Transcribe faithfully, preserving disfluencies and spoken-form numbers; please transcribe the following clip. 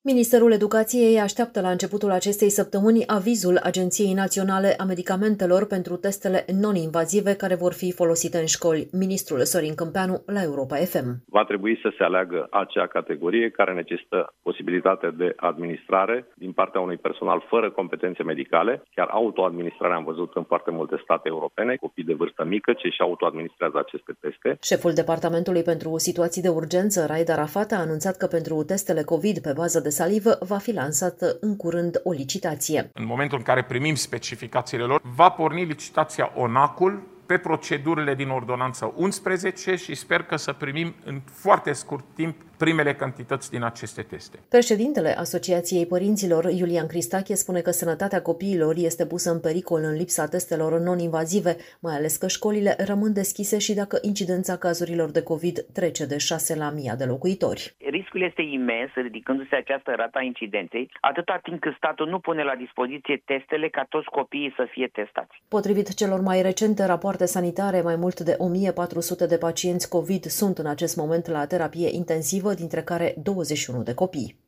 Ministerul Educației așteaptă la începutul acestei săptămâni avizul Agenției Naționale a Medicamentelor pentru testele non-invazive care vor fi folosite în școli. Ministrul Sorin Câmpeanu la Europa F M. Va trebui să se aleagă acea categorie care necesită posibilitate de administrare din partea unui personal fără competențe medicale. Chiar autoadministrarea am văzut în foarte multe state europene, copii de vârstă mică ce și autoadministrează aceste teste. Șeful Departamentului pentru Situații de Urgență, Raed Arafat, a anunțat că pentru testele COVID pe bază de salivă va fi lansată în curând o licitație. În momentul în care primim specificațiile lor, va porni licitația ONAC-ul pe procedurile din ordonanță unsprezece și sper că să primim în foarte scurt timp primele cantități din aceste teste. Președintele Asociației Părinților, Iulian Cristache, spune că sănătatea copiilor este pusă în pericol în lipsa testelor non-invazive, mai ales că școlile rămân deschise și dacă incidența cazurilor de COVID trece de șase la mii de locuitori. Riscul este imens, ridicându-se această rată a incidenței, atâta timp cât statul nu pune la dispoziție testele ca toți copiii să fie testați. Potrivit celor mai recente rapoarte sanitare, mai mult de o mie patru sute de pacienți COVID sunt în acest moment la terapie intensivă, dintre care douăzeci și unu de copii.